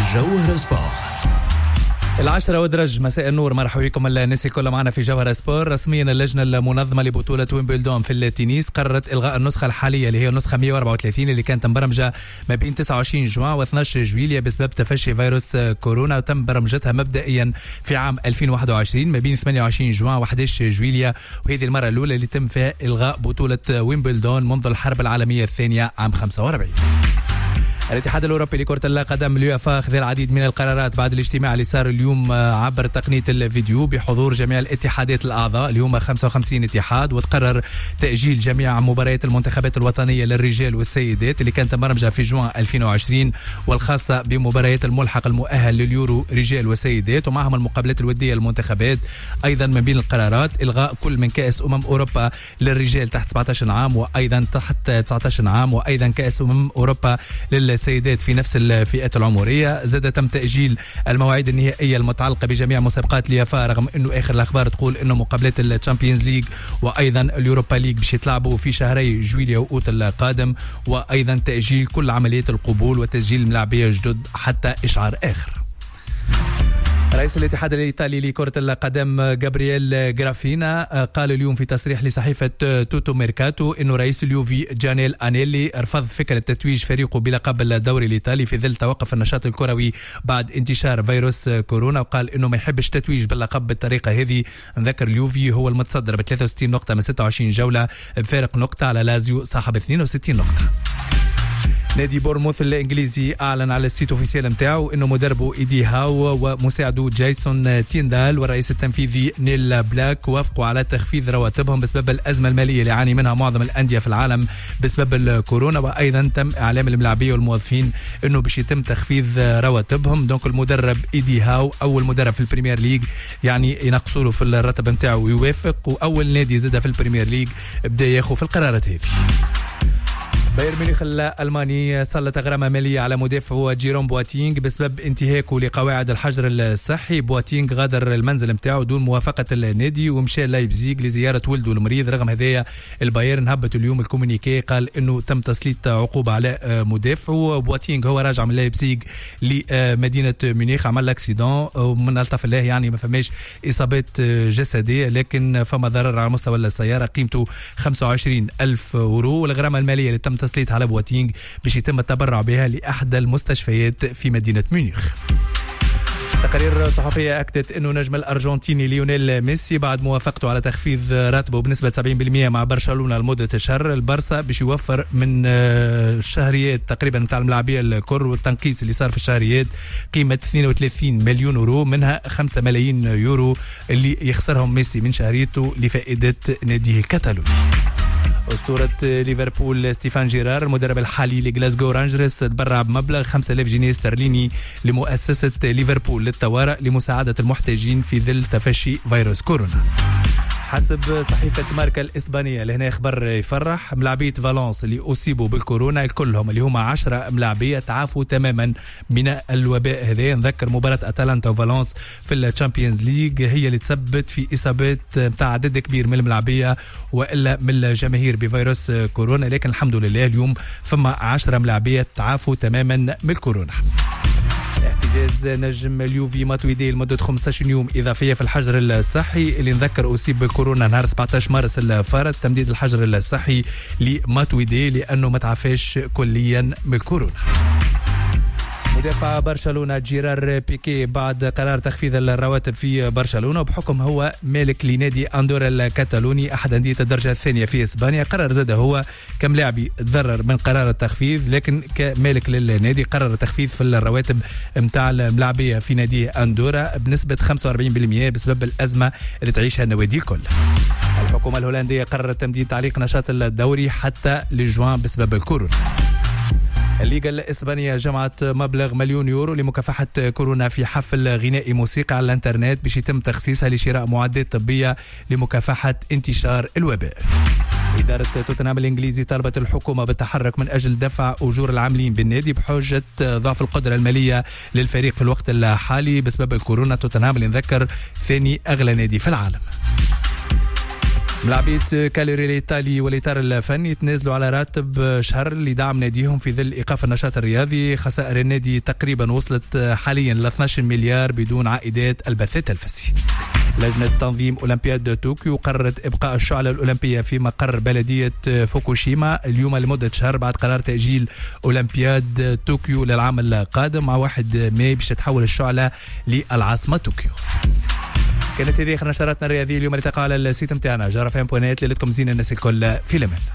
جوهر سبور. 10 ودرج مساء النور، مرحبا بكم الناس الكل معنا في جوهر سبور. رسميا اللجنه المنظمه لبطوله ويمبلدون في التنس قررت الغاء النسخه الحاليه اللي هي النسخه 134 اللي كانت مبرمجه ما بين 29 جوان و12 جويليا بسبب تفشي فيروس كورونا، وتم برمجتها مبدئيا في عام 2021 ما بين 28 جوان و11 جويليا، وهذه المره الاولى اللي تم فيها الغاء بطوله ويمبلدون منذ الحرب العالميه الثانيه عام 45. الاتحاد الأوروبي لكرة القدم اليوفا أخذ العديد من القرارات بعد الاجتماع اللي صار اليوم عبر تقنية الفيديو بحضور جميع الاتحادات الأعضاء. اليوم 55 اتحاد، وتقرر تأجيل جميع مباريات المنتخبات الوطنية للرجال والسيدات اللي كانت مرمجة في جوان 2020، والخاصة بمباريات الملحق المؤهل لليورو رجال وسيدات ومعهم المقابلات الودية للمنتخبات. أيضا من بين القرارات إلغاء كل من كأس أوروبا للرجال تحت 17 عام وأيضا تحت 19 عام، وأيضا كأس أوروبا السيدات في نفس الفئات العمرية. زاد تم تأجيل المواعيد النهائية المتعلقة بجميع مسابقات اليافا، رغم أنه آخر الأخبار تقول أنه مقابلات الشامبيونز ليج وأيضا اليوروبا ليج باش يتلعبوا في شهري جويليا وأوت القادم، وأيضا تأجيل كل عمليات القبول وتسجيل الملاعبية جدد حتى إشعار آخر. رئيس الاتحاد الإيطالي لكرة القدم جابرييل جرافينا قال اليوم في تصريح لصحيفة توتو ميركاتو إنه رئيس اليوفي جانيل أنيلي رفض فكرة تتويج فريقه بلقب الدوري الإيطالي في ظل توقف النشاط الكروي بعد انتشار فيروس كورونا، وقال إنه ما يحبش تتويج باللقب بالطريقة هذه. نذكر اليوفي هو المتصدر ب 63 نقطة من 26 جولة بفارق نقطة على لازيو صاحب 62 نقطة. نادي بورموث الانجليزي اعلن على السيت اوفيسيال نتاعو انه مدربه ايدي هاو ومساعده جايسون تيندال والرئيس التنفيذي نيل بلاك وافقوا على تخفيض رواتبهم بسبب الازمه الماليه اللي يعاني منها معظم الانديه في العالم بسبب الكورونا. وايضا تم اعلام الملاعبيه والموظفين انه باش يتم تخفيض رواتبهم. دونك المدرب ايدي هاو اول مدرب في البريمير ليج يعني ينقصوا له في الراتب نتاعو ويوافق، واول نادي زاد في البريمير ليج بدا ياخذ في القرارات هذه. بايرن ميونخ الألماني سلط غرامة مالية على مدافعه جيروم بواتينغ بسبب انتهاكه لقواعد الحجر الصحي. بواتينغ غادر المنزل متاعه دون موافقة النادي ومشى لايبزيغ لزيارة ولده المريض. رغم هذايا البايرن هبط اليوم الكومونيكي قال انه تم تسليط عقوبة على مدافعه. بواتينغ هو راجع من لايبزيغ لمدينة ميونخ، عمل لاكسيدون ومن الطف الله يعني ما فماش إصابات جسدية، لكن فما ضرر على مستوى السيارة قيمته 25,000 يورو. والغرامة المالية اللي تم تسليط على بواتينغ باش يتم التبرع بها لأحدى المستشفيات في مدينة ميونخ. تقارير صحفية أكدت أنه نجم الأرجنتيني ليونيل ميسي بعد موافقته على تخفيض راتبه بنسبة 70% مع برشلونة لمدة شهر، البارسا باش يوفر من الشهريات تقريبا نتاع الملاعبية الكل والتنقيص اللي صار في الشهريات قيمة 32 مليون يورو، منها 5 ملايين يورو اللي يخسرهم ميسي من شهريته لفائدة ناديه الكتالوني. أسطورة ليفربول ستيفان جيرار المدرب الحالي لغلاسكو رانجرز تبرع بمبلغ 5,000 جنيه استرليني لمؤسسة ليفربول للطوارئ لمساعدة المحتاجين في ظل تفشي فيروس كورونا. حسب صحيفة ماركا الإسبانية اللي هنا خبر يفرح، ملاعبية فالنس اللي أصيبوا بالكورونا كلهم اللي هم 10 ملاعبية تعافوا تماما من الوباء هذا. نذكر مباراة أتلانتا وفالنس في الشامبيونز ليج هي اللي تسببت في إصابات متاع عدد كبير من الملاعبية وإلا من الجماهير بفيروس كورونا، لكن الحمد لله اليوم فما 10 ملاعبية تعافوا تماما من الكورونا. احتجاز نجم اليوفي ماتويدي لمدة 15 يوم إضافية في الحجر الصحي اللي نذكر أصيب بالكورونا نهار 17 مارس الفارط. تمديد الحجر الصحي لماتويدي لأنه ما تعافاش كليا من الكورونا. مدافع برشلونة جيرار بيكي بعد قرار تخفيض الرواتب في برشلونة وبحكم هو مالك لنادي أندورا الكتالوني أحد أندية الدرجة الثانية في إسبانيا، قرر زاد هو كم لاعبي تضرر من قرار التخفيض، لكن كمالك للنادي قرر تخفيض في الرواتب متاع الملاعبية في نادي أندورا بنسبة 45% بسبب الأزمة اللي تعيشها النوادي الكل. الحكومة الهولندية قررت تمديد تعليق نشاط الدوري حتى لجوان بسبب الكورونا. الليغا الإسبانية جمعت مبلغ 1,000,000 يورو لمكافحة كورونا في حفل غنائي موسيقى على الانترنت باش يتم تخصيصها لشراء معدات طبية لمكافحة انتشار الوباء. إدارة توتنهام الإنجليزي طلبت الحكومة بالتحرك من أجل دفع أجور العاملين بالنادي بحجة ضعف القدرة المالية للفريق في الوقت الحالي بسبب الكورونا. توتنهام اللي نذكر ثاني أغلى نادي في العالم. ملاعبية كاليري الإيطالي والإطار الفني يتنازلوا على راتب شهر لدعم ناديهم في ظل إيقاف النشاط الرياضي. خسائر النادي تقريبا وصلت حاليا ل 12 مليار بدون عائدات البث الفسي. لجنة تنظيم أولمبياد طوكيو قررت إبقاء الشعلة الأولمبية في مقر بلدية فوكوشيما اليوم لمدة شهر بعد قرار تأجيل أولمبياد طوكيو للعام القادم مع 1 ماي باش تتحول الشعلة للعاصمة طوكيو. كانت هذه آخر نشراتنا الرياضية اليوم اللي تقع على السيت متاعنا جرفان.net. ليلتكم زين الناس الكل في الأمان.